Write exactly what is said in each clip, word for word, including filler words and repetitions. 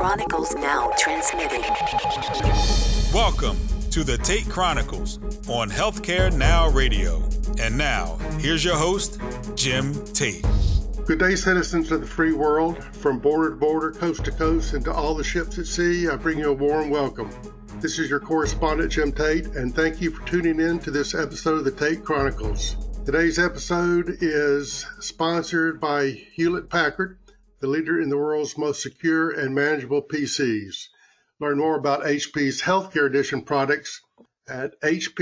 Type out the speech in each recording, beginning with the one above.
Chronicles now transmitting. Welcome to the Tate Chronicles on Healthcare Now Radio. And now, here's your host, Jim Tate. Good day, citizens of the free world. From border to border, coast to coast, and to all the ships at sea, I bring you a warm welcome. This is your correspondent, Jim Tate, and thank you for tuning in to this episode of the Tate Chronicles. Today's episode is sponsored by Hewlett-Packard, the leader in the world's most secure and manageable P Cs. Learn more about H P's Healthcare Edition products at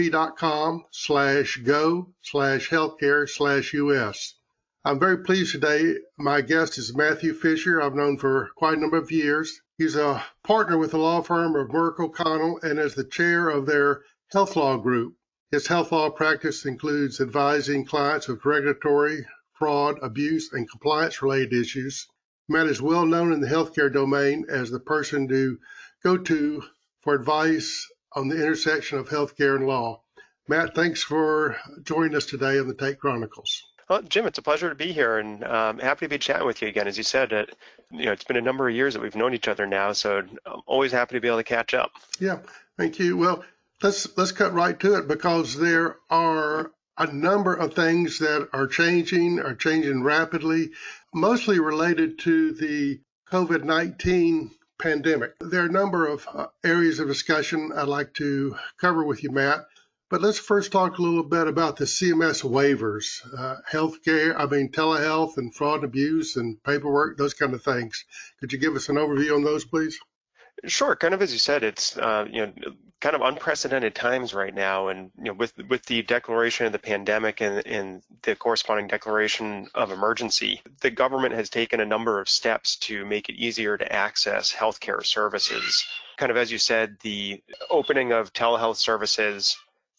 hp.com slash go slash healthcare slash US. I'm very pleased today. My guest is Matthew Fisher. I've known for quite a number of years. He's a partner with the law firm of Merck O'Connell and is the chair of their health law group. His health law practice includes advising clients with regulatory, fraud, abuse, and compliance-related issues. Matt is well known in the healthcare domain as the person to go to for advice on the intersection of healthcare and law. Matt, thanks for joining us today on the Tate Chronicles. Well, Jim, it's a pleasure to be here, and um, happy to be chatting with you again. As you said, it, you know, it's been a number of years that we've known each other now, so I'm always happy to be able to catch up. Yeah, thank you. Well, let's let's cut right to it because there are a number of things that are changing, are changing rapidly, mostly related to the COVID nineteen pandemic. There are a number of uh, areas of discussion I'd like to cover with you, Matt. But let's first talk a little bit about the C M S waivers, uh, healthcare, I mean, telehealth and fraud and abuse and paperwork, those kind of things. Could you give us an overview on those, please? Sure. Kind of as you said, it's uh, you know kind of unprecedented times right now, and you know with with the declaration of the pandemic and, and the corresponding declaration of emergency, the government has taken a number of steps to make it easier to access healthcare services. Kind of as you said, the opening of telehealth services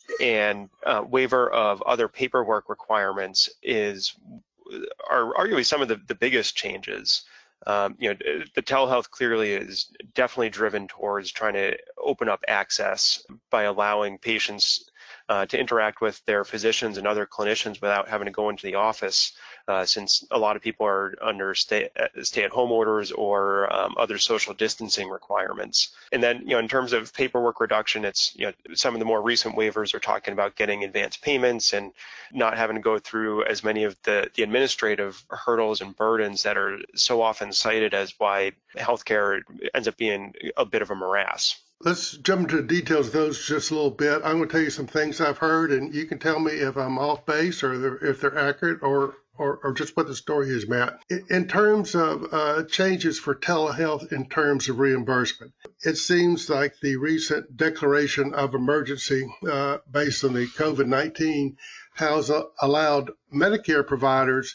and uh, waiver of other paperwork requirements is are arguably some of the, the biggest changes. Um, you know, the telehealth clearly is definitely driven towards trying to open up access by allowing patients uh, to interact with their physicians and other clinicians without having to go into the office, uh, since a lot of people are under stay, stay-at-home orders or um, other social distancing requirements. And then, you know, in terms of paperwork reduction, it's, you know, some of the more recent waivers are talking about getting advance payments and not having to go through as many of the, the administrative hurdles and burdens that are so often cited as why healthcare ends up being a bit of a morass. Let's jump into the details of those just a little bit. I'm going to tell you some things I've heard, and you can tell me if I'm off base or they're, if they're accurate or, or, or just what the story is, Matt. In terms of uh, changes for telehealth in terms of reimbursement, it seems like the recent declaration of emergency uh, based on the COVID nineteen has uh, allowed Medicare providers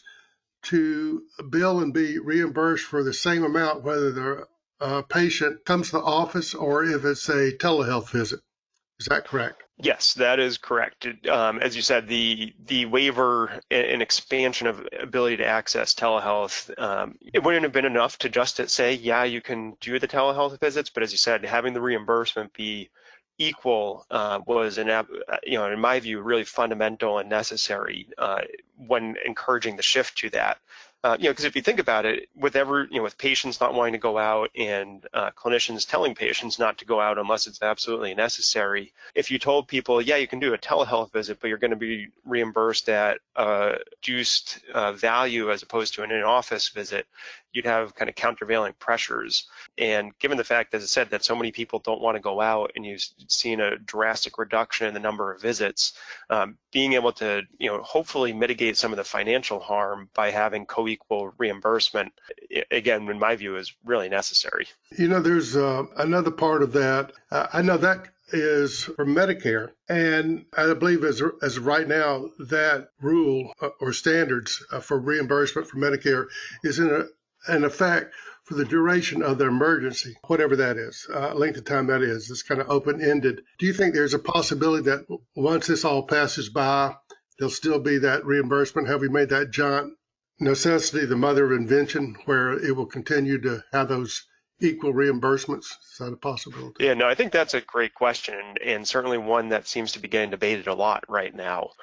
to bill and be reimbursed for the same amount, whether they're a patient comes to the office or if it's a telehealth visit. Is that correct? Yes, that is correct. Um, as you said, the the waiver and expansion of ability to access telehealth, um, it wouldn't have been enough to just say, yeah, you can do the telehealth visits, but as you said, having the reimbursement be equal uh, was, an, you know, in my view, really fundamental and necessary uh, when encouraging the shift to that. Uh, you know, because if you think about it, with every, you know, with patients not wanting to go out and uh, clinicians telling patients not to go out unless it's absolutely necessary, if you told people, yeah, you can do a telehealth visit, but you're going to be reimbursed at a reduced uh, value as opposed to an in-office visit, you'd have kind of countervailing pressures. And given the fact, as I said, that so many people don't want to go out and you've seen a drastic reduction in the number of visits, um, being able to, you know, hopefully mitigate some of the financial harm by having co-equal reimbursement, again, in my view, is really necessary. You know, there's uh, another part of that. Uh, I know that is for Medicare, and I believe as as of right now, that rule uh, or standards uh, for reimbursement for Medicare is in a, in effect for the duration of the emergency, whatever that is, uh, length of time that is. It's kind of open-ended. Do you think there's a possibility that once this all passes by, there'll still be that reimbursement? Have we made that giant necessity the mother of invention, where it will continue to have those equal reimbursements? Is that a possibility? Yeah, no, I think that's a great question, and, and certainly one that seems to be getting debated a lot right now.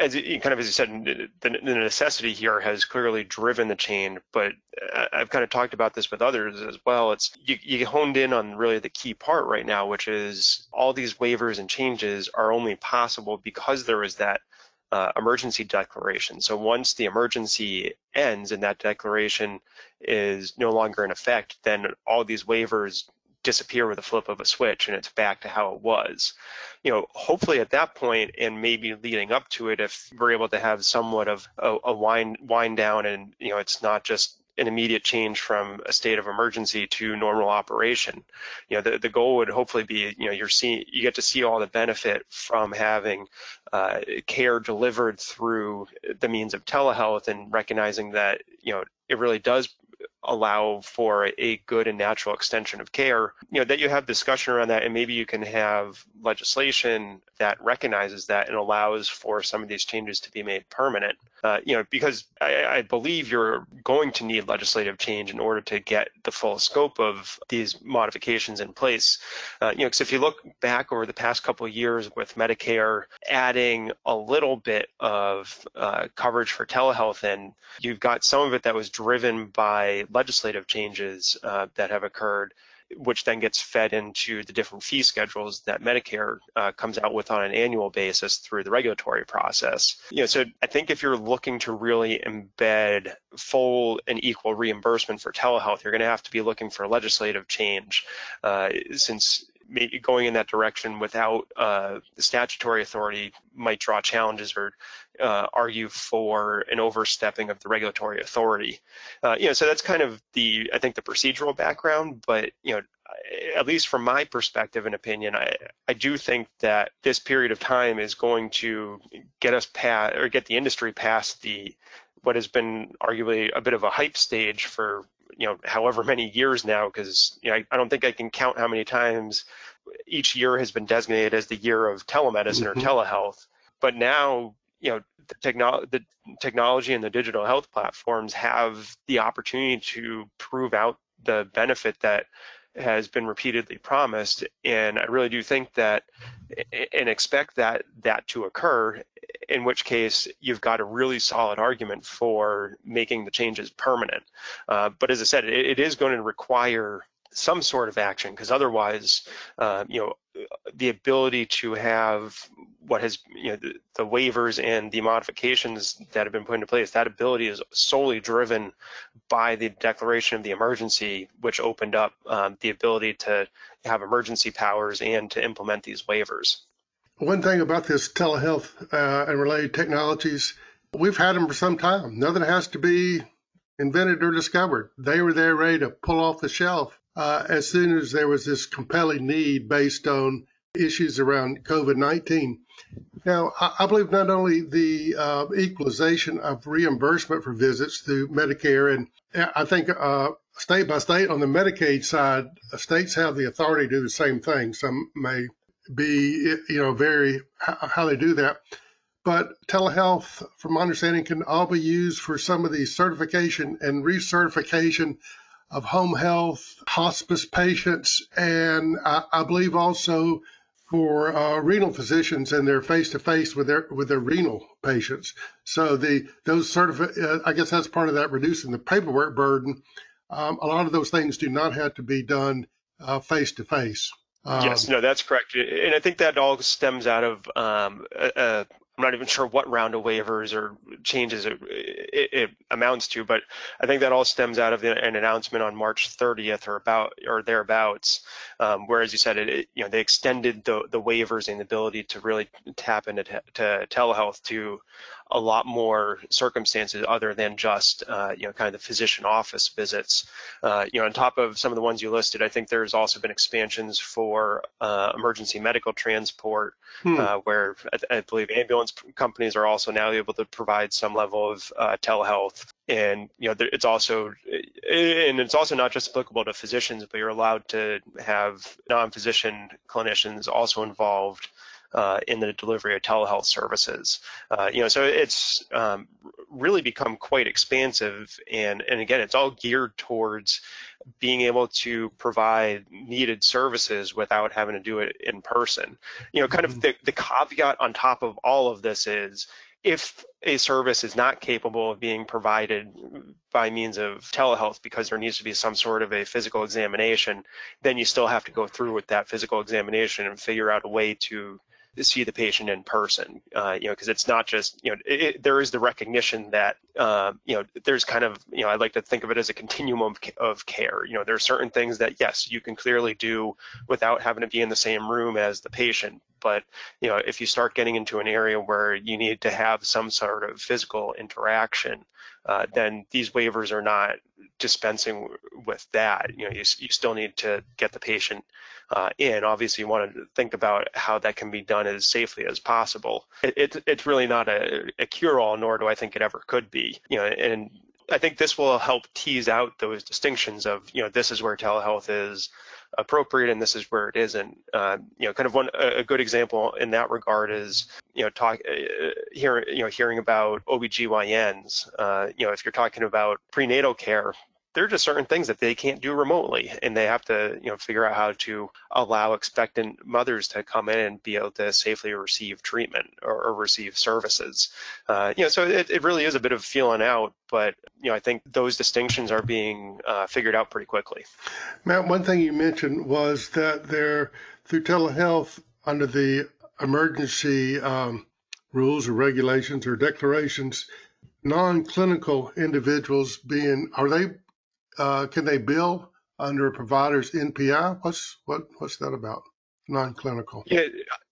as you, kind of as you said, the, the necessity here has clearly driven the change. But I've kind of talked about this with others as well. It's you, you honed in on really the key part right now, which is all these waivers and changes are only possible because there is that uh, emergency declaration. So once the emergency ends and that declaration is no longer in effect, then all these waivers disappear with a flip of a switch and it's back to how it was. You know, hopefully at that point and maybe leading up to it, if we're able to have somewhat of a, a wind wind down and, you know, it's not just an immediate change from a state of emergency to normal operation. You know, the, the goal would hopefully be, you know, you're seeing, you get to see all the benefit from having uh, care delivered through the means of telehealth and recognizing that, you know, it really does allow for a good and natural extension of care, you know, that you have discussion around that, and maybe you can have legislation that recognizes that and allows for some of these changes to be made permanent. Uh, you know, because I, I believe you're going to need legislative change in order to get the full scope of these modifications in place. Uh, you know, because if you look back over the past couple of years with Medicare adding a little bit of uh, coverage for telehealth, and you've got some of it that was driven by legislative changes uh, that have occurred, which then gets fed into the different fee schedules that Medicare uh, comes out with on an annual basis through the regulatory process. You know, so I think if you're looking to really embed full and equal reimbursement for telehealth, you're going to have to be looking for legislative change, uh, since maybe going in that direction without uh, the statutory authority might draw challenges or uh, argue for an overstepping of the regulatory authority. Uh, you know, so that's kind of the, I think, the procedural background. But you know, at least from my perspective and opinion, I I do think that this period of time is going to get us past, or get the industry past the what has been arguably a bit of a hype stage for, you know, however many years now, because, you know, I, I don't think I can count how many times each year has been designated as the year of telemedicine mm-hmm. or telehealth. But now, you know, the, technolo- the technology and the digital health platforms have the opportunity to prove out the benefit that has been repeatedly promised. And I really do think that and expect that that to occur, in which case you've got a really solid argument for making the changes permanent. Uh, but as I said, it, it is going to require some sort of action, because otherwise, uh, you know, the ability to have what has, you know, the, the waivers and the modifications that have been put into place, that ability is solely driven by the declaration of the emergency, which opened up um, the ability to have emergency powers and to implement these waivers. One thing about this telehealth uh, and related technologies, we've had them for some time. Nothing has to be invented or discovered. They were there ready to pull off the shelf uh, as soon as there was this compelling need based on issues around COVID nineteen. Now, I, I believe not only the uh, equalization of reimbursement for visits through Medicare, and I think uh, state by state on the Medicaid side, states have the authority to do the same thing. Some may be, you know, very how they do that. But telehealth, from my understanding, can all be used for some of the certification and recertification of home health, hospice patients, and I, I believe also for uh, renal physicians and their face-to-face with their with their renal patients. So the those certifi- uh, I guess that's part of that, reducing the paperwork burden. Um, a lot of those things do not have to be done uh, face-to-face. Um, yes, no, that's correct. And I think that all stems out of, um, a, I'm not even sure what round of waivers or changes it, it, it amounts to, but I think that all stems out of the, an announcement on March thirtieth or about or thereabouts, um, where, as you said, it, it, you know, they extended the the waivers and the ability to really tap into te- to telehealth to a lot more circumstances other than just, uh, you know, kind of the physician office visits. Uh, you know, on top of some of the ones you listed, I think there's also been expansions for uh, emergency medical transport, hmm. uh, where I, I believe ambulance companies are also now able to provide some level of uh, telehealth. And, you know, it's also, and it's also not just applicable to physicians, but you're allowed to have non-physician clinicians also involved Uh, in the delivery of telehealth services. Uh, you know, so it's um, really become quite expansive, and and again, it's all geared towards being able to provide needed services without having to do it in person. You know, kind of the, the caveat on top of all of this is, if a service is not capable of being provided by means of telehealth because there needs to be some sort of a physical examination, then you still have to go through with that physical examination and figure out a way to see the patient in person, uh, you know, because it's not just, you know, it, it, there is the recognition that, uh, you know, there's kind of, you know, I like to think of it as a continuum of, of care. You know, there are certain things that, yes, you can clearly do without having to be in the same room as the patient. But, you know, if you start getting into an area where you need to have some sort of physical interaction, uh, then these waivers are not dispensing with that. You know, you, you still need to get the patient uh, in. Obviously, you want to think about how that can be done as safely as possible. It, it, it's really not a, a cure-all, nor do I think it ever could be. You know, and I think this will help tease out those distinctions of, you know, this is where telehealth is appropriate and this is where it isn't. Uh, you know, kind of one a good example in that regard is, you know, talk uh, hear, you know, hearing about O B G Y Ns. Uh, you know, if you're talking about prenatal care, there are just certain things that they can't do remotely, and they have to, you know, figure out how to allow expectant mothers to come in and be able to safely receive treatment or, or receive services. Uh, you know, so it, it really is a bit of feeling out, but, you know, I think those distinctions are being uh, figured out pretty quickly. Matt, one thing you mentioned was that there, through telehealth, under the emergency um, rules or regulations or declarations, non-clinical individuals being, are they Uh, can they bill under a provider's N P I? What's what what's that about? Non-clinical. Yeah.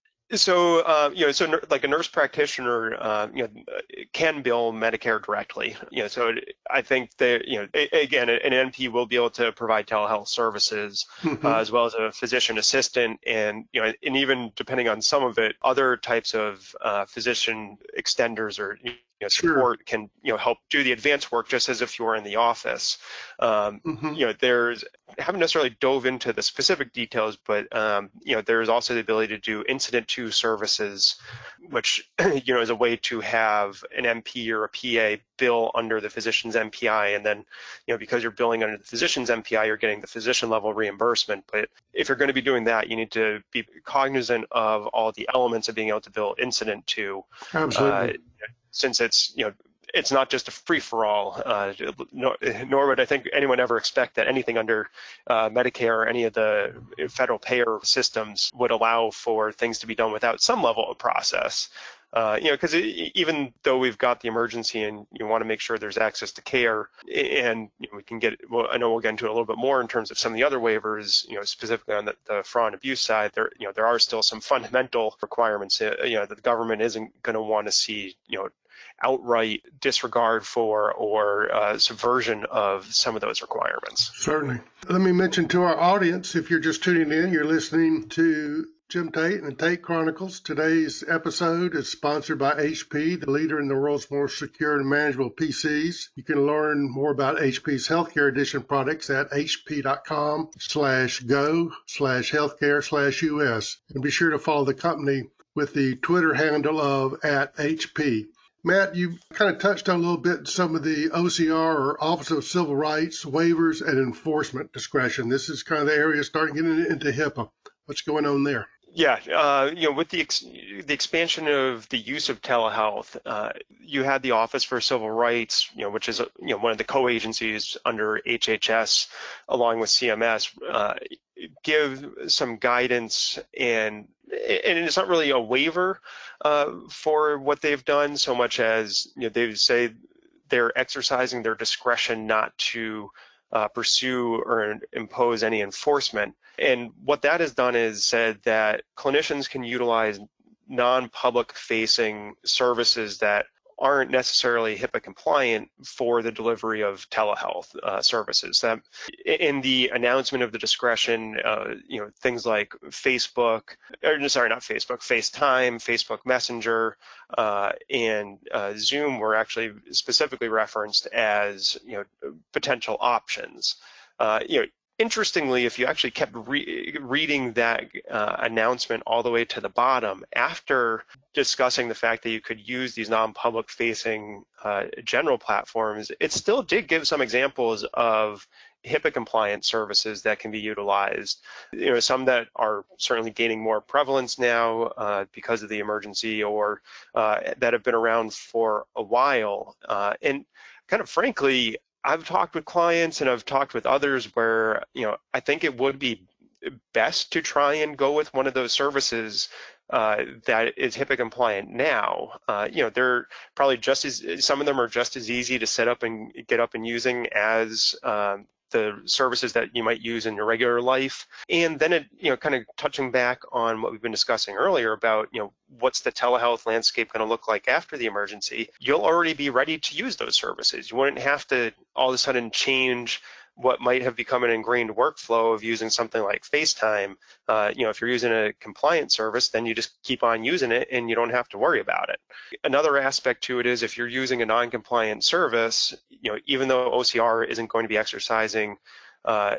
So, uh, you know, so like a nurse practitioner, uh, you know, can bill Medicare directly. You know, so I think that, you know, again, an N P will be able to provide telehealth services mm-hmm. uh, as well as a physician assistant, and you know, and even depending on some of it, other types of uh, physician extenders or You know, support sure. can, you know, help do the advanced work just as if you were in the office. Um, mm-hmm. You know, there's, I haven't necessarily dove into the specific details, but, um, you know, there's also the ability to do incident to services, which, you know, is a way to have an M P or a P A bill under the physician's M P I. And then, you know, because you're billing under the physician's M P I, you're getting the physician level reimbursement. But if you're going to be doing that, you need to be cognizant of all the elements of being able to bill incident to. Absolutely. Uh, since it's, you know, it's not just a free-for-all, uh, nor, nor would I think anyone ever expect that anything under uh, Medicare or any of the federal payer systems would allow for things to be done without some level of process. Uh, you know, because even though we've got the emergency and you want to make sure there's access to care, and you know, we can get, well, I know we'll get into it a little bit more in terms of some of the other waivers, you know, specifically on the, the fraud and abuse side, there, you know, there are still some fundamental requirements, uh, you know, that the government isn't going to want to see, you know, outright disregard for or uh, subversion of some of those requirements. Certainly. Let me mention to our audience, if you're just tuning in, you're listening to Jim Tate and the Tate Chronicles. Today's episode is sponsored by H P, the leader in the world's most secure and manageable P Cs. You can learn more about H P's Healthcare Edition products at hp.com slash go slash healthcare slash US. And be sure to follow the company with the Twitter handle of at H P. Matt, you kind of touched on a little bit some of the O C R or Office of Civil Rights waivers and enforcement discretion. This is kind of the area starting getting into HIPAA. What's going on there? Yeah, uh, you know, with the ex- the expansion of the use of telehealth, uh, you had the Office for Civil Rights, you know, which is a, you know one of the co-agencies under H H S, along with C M S, uh, give some guidance, and and it's not really a waiver uh, for what they've done so much as, you know, they say they're exercising their discretion not to uh, pursue or impose any enforcement. And what that has done is said that clinicians can utilize non-public facing services that aren't necessarily HIPAA compliant for the delivery of telehealth uh, services. That in the announcement of the discretion, uh, you know, things like Facebook, or sorry, not Facebook, FaceTime, Facebook Messenger, uh, and uh, Zoom were actually specifically referenced as, you know, potential options. Uh, you know, Interestingly, if you actually kept re- reading that uh, announcement all the way to the bottom, after discussing the fact that you could use these non-public facing uh, general platforms, it still did give some examples of HIPAA compliant services that can be utilized. You know, some that are certainly gaining more prevalence now uh, because of the emergency, or uh, that have been around for a while. Uh, and kind of frankly, I've talked with clients and I've talked with others where, you know, I think it would be best to try and go with one of those services uh, that is HIPAA compliant now. Uh, you know, they're probably just as, some of them are just as easy to set up and get up and using as um, the services that you might use in your regular life. And then it, you know, kind of touching back on what we've been discussing earlier about, you know, what's the telehealth landscape going to look like after the emergency, you'll already be ready to use those services. You wouldn't have to all of a sudden change what might have become an ingrained workflow of using something like FaceTime. Uh, you know, if you're using a compliant service, then you just keep on using it and you don't have to worry about it. Another aspect to it is if you're using a non-compliant service, you know, even though O C R isn't going to be exercising uh,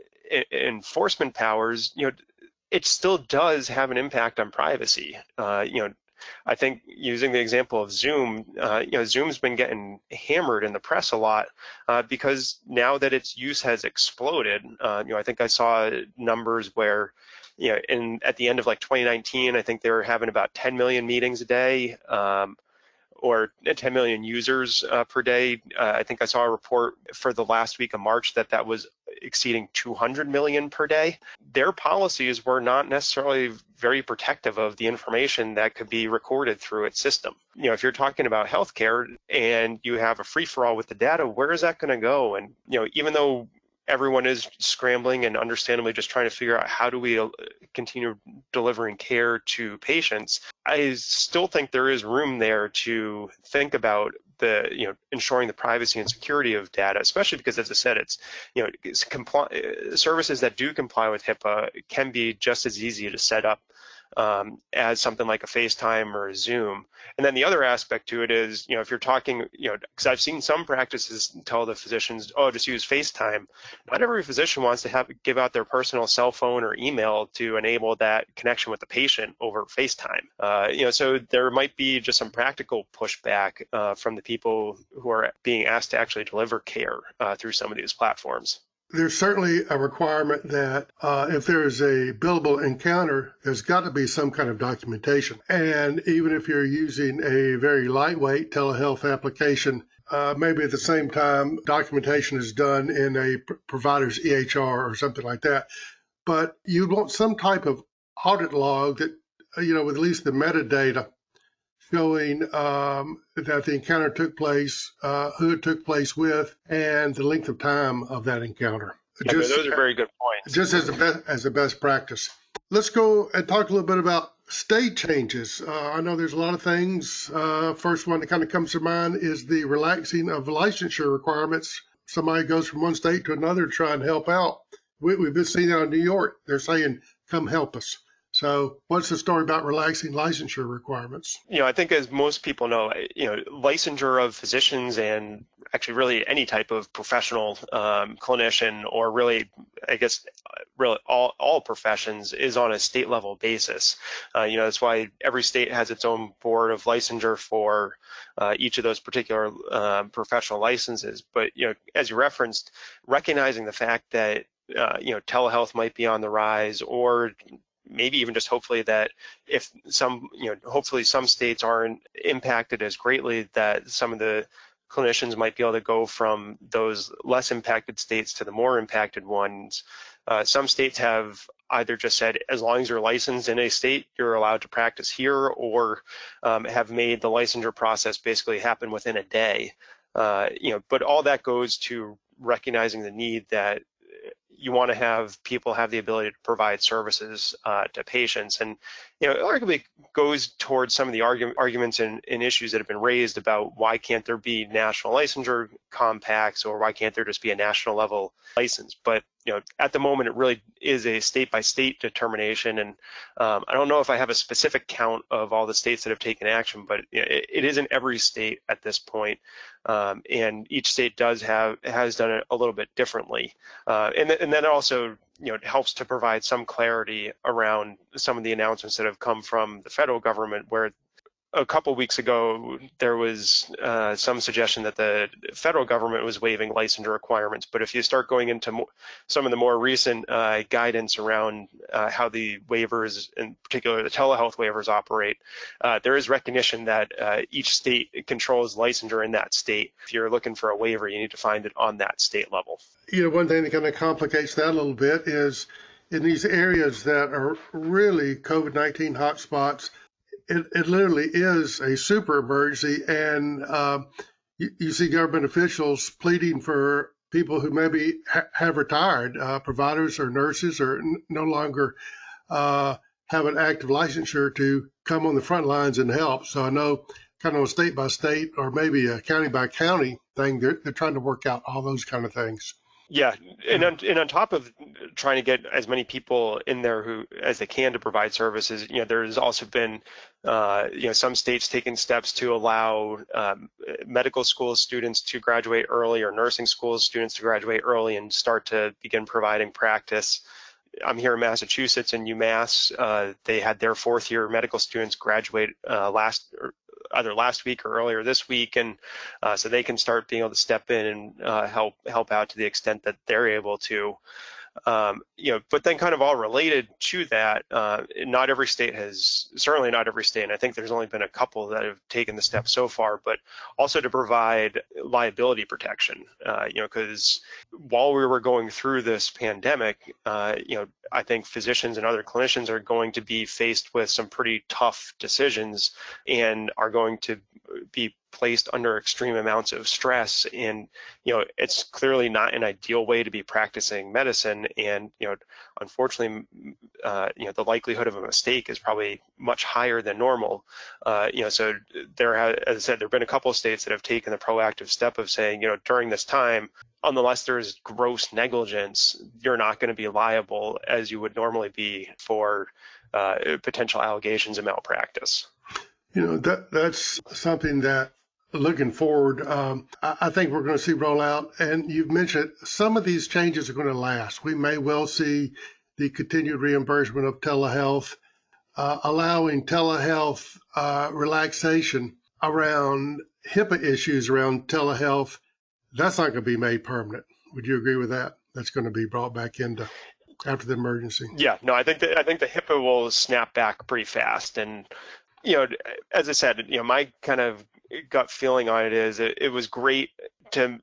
enforcement powers, you know, it still does have an impact on privacy. Uh, you know, I think using the example of Zoom, uh, you know, Zoom's been getting hammered in the press a lot uh, because now that its use has exploded, uh, you know, I think I saw numbers where, you know, in at the end of like twenty nineteen, I think they were having about ten million meetings a day, um, or ten million users uh, per day. Uh, I think I saw a report for the last week of March that that was exceeding two hundred million per day. Their policies were not necessarily very protective of the information that could be recorded through its system. You know, if you're talking about healthcare and you have a free-for-all with the data, where is that going to go? And, you know, even though everyone is scrambling and understandably just trying to figure out how do we continue delivering care to patients, I still think there is room there to think about the, you know, ensuring the privacy and security of data, especially because, as I said, it's, you know, it's compli- services that do comply with HIPAA can be just as easy to set up um, as something like a FaceTime or a Zoom. And then the other aspect to it is, you know, if you're talking, you know, because I've seen some practices tell the physicians, oh, just use FaceTime. Not every physician wants to have give out their personal cell phone or email to enable that connection with the patient over FaceTime. Uh, you know, so there might be just some practical pushback uh, from the people who are being asked to actually deliver care uh, through some of these platforms. There's certainly a requirement that uh, if there is a billable encounter, there's got to be some kind of documentation. And even if you're using a very lightweight telehealth application, uh, maybe at the same time, documentation is done in a p- provider's E H R or something like that. But you'd want some type of audit log that, you know, with at least the metadata showing um, that the encounter took place, uh, who it took place with, and the length of time of that encounter. Yeah, just, those are very good points. Just as a best, as a best practice. Let's go and talk a little bit about state changes. Uh, I know there's a lot of things. Uh, first one that kind of comes to mind is the relaxing of licensure requirements. Somebody goes from one state to another to try and help out. We, we've been seeing out in New York. They're saying, come help us. So what's the story about relaxing licensure requirements? You know, I think as most people know, you know, licensure of physicians and actually really any type of professional um, clinician, or really, I guess, really all, all professions is on a state level basis. Uh, you know, that's why every state has its own board of licensure for uh, each of those particular uh, professional licenses. But, you know, as you referenced, recognizing the fact that, uh, you know, telehealth might be on the rise, or maybe even just hopefully that if some, you know, hopefully some states aren't impacted as greatly, that some of the clinicians might be able to go from those less impacted states to the more impacted ones. Uh, some states have either just said, as long as you're licensed in a state, you're allowed to practice here, or um, have made the licensure process basically happen within a day. Uh, you know, but all that goes to recognizing the need that you want to have people have the ability to provide services uh, to patients. And, you know, it arguably goes towards some of the argu- arguments and, and issues that have been raised about why can't there be national licensure compacts, or why can't there just be a national level license. But, you know, at the moment, it really is a state by state determination. And um, I don't know if I have a specific count of all the states that have taken action, but you know, it, it is in every state at this point. Um, and each state does have, has done it a little bit differently. Uh, and, th- and then also, you know, it helps to provide some clarity around some of the announcements that have come from the federal government, where a couple weeks ago, there was uh, some suggestion that the federal government was waiving licensure requirements. But if you start going into more, some of the more recent uh, guidance around uh, how the waivers, in particular the telehealth waivers, operate, uh, there is recognition that uh, each state controls licensure in that state. If you're looking for a waiver, you need to find it on that state level. You know, one thing that kind of complicates that a little bit is in these areas that are really COVID nineteen hotspots, It, it literally is a super emergency, and uh, you, you see government officials pleading for people who maybe ha- have retired, uh, providers or nurses, or n- no longer uh, have an active licensure to come on the front lines and help. So I know kind of a state by state or maybe a county by county thing, they're, they're trying to work out all those kind of things. Yeah, and on, and on top of trying to get as many people in there who as they can to provide services, you know, there's also been, uh, you know, some states taking steps to allow um, medical school students to graduate early, or nursing school students to graduate early and start to begin providing practice. I'm here in Massachusetts, in UMass. Uh, they had their fourth year medical students graduate uh, last. Or, either last week or earlier this week, and uh, so they can start being able to step in and uh, help help out to the extent that they're able to. Um, you know, but then kind of all related to that, uh, not every state has, certainly not every state, and I think there's only been a couple that have taken the step so far, but also to provide liability protection, uh, you know, because while we were going through this pandemic, uh, you know, I think physicians and other clinicians are going to be faced with some pretty tough decisions and are going to be placed under extreme amounts of stress. And, you know, it's clearly not an ideal way to be practicing medicine. And, you know, unfortunately, uh, you know, the likelihood of a mistake is probably much higher than normal. Uh, you know, so there, ha- as I said, there have been a couple of states that have taken the proactive step of saying, you know, during this time, unless there's gross negligence, you're not going to be liable as you would normally be for uh, potential allegations of malpractice. You know, that that's something that looking forward, um, I, I think we're going to see roll out. And you've mentioned some of these changes are going to last. We may well see the continued reimbursement of telehealth, uh, allowing telehealth uh, relaxation around HIPAA issues around telehealth. That's not going to be made permanent. Would you agree with that? That's going to be brought back into after the emergency. Yeah, no, I think that I think the HIPAA will snap back pretty fast. And, you know, as I said, you know, my kind of gut feeling on it is it, it was great to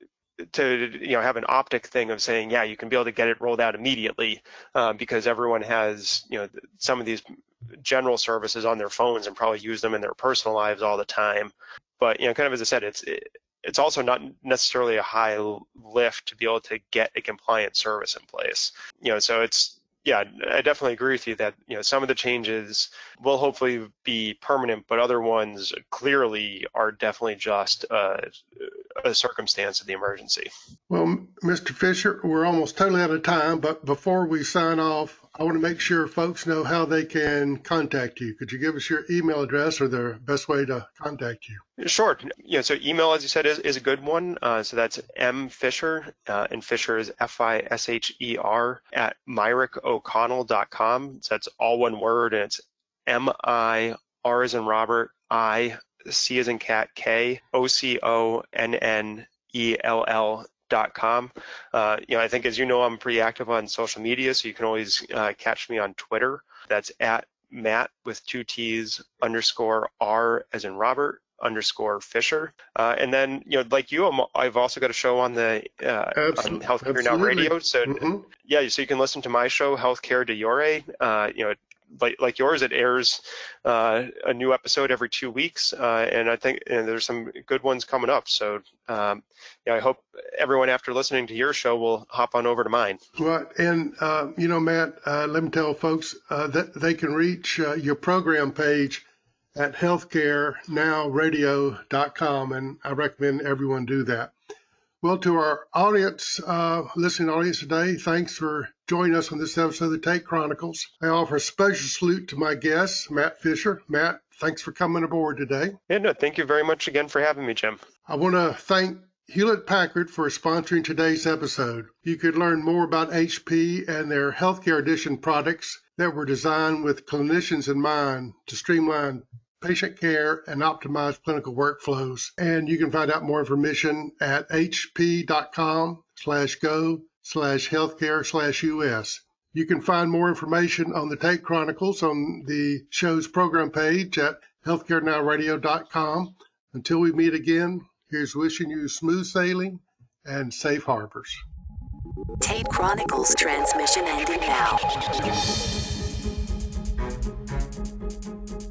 to you know have an optic thing of saying, yeah, you can be able to get it rolled out immediately uh, because everyone has, you know, some of these general services on their phones and probably use them in their personal lives all the time. But, you know, kind of as I said, it's it, it's also not necessarily a high lift to be able to get a compliant service in place. You know, so it's, yeah, I definitely agree with you that, you know, some of the changes will hopefully be permanent, but other ones clearly are definitely just uh, a circumstance of the emergency. Well, Mister Fisher, we're almost totally out of time, but before we sign off, I want to make sure folks know how they can contact you. Could you give us your email address or the best way to contact you? Sure. Yeah, so email, as you said, is, is a good one. Uh, so that's M Fisher, uh, and Fisher is F I S H E R at myrick o'connell dot com. So that's all one word, and it's M I R as in Robert, I, C as in cat, K, O C O N N E L L dot com. Uh, you know, I think, as you know, I'm pretty active on social media, so you can always uh, catch me on Twitter. That's at Matt with two T's underscore R as in Robert underscore Fisher. Uh, and then, you know, like you, I'm, I've also got a show on the uh, on Healthcare Now Radio. So mm-hmm. yeah, so you can listen to my show, Healthcare de Jure. Uh, you know, like like yours, it airs uh, a new episode every two weeks, uh, and I think and there's some good ones coming up. So um, yeah, I hope everyone after listening to your show will hop on over to mine. Right, and uh, you know, Matt, uh, let me tell folks uh, that they can reach uh, your program page at healthcare now radio dot com, and I recommend everyone do that. Well, to our audience, uh, listening audience today, thanks for joining us on this episode of the Tate Chronicles. I offer a special salute to my guest, Matt Fisher. Matt, thanks for coming aboard today. Yeah, no, thank you very much again for having me, Jim. I want to thank Hewlett Packard for sponsoring today's episode. You could learn more about H P and their Healthcare Edition products that were designed with clinicians in mind to streamline patient care, and optimize clinical workflows. And you can find out more information at hp.com slash go slash healthcare slash US. You can find more information on the Tate Chronicles on the show's program page at healthcare now radio dot com. Until we meet again, here's wishing you smooth sailing and safe harbors. Tate Chronicles transmission ending now.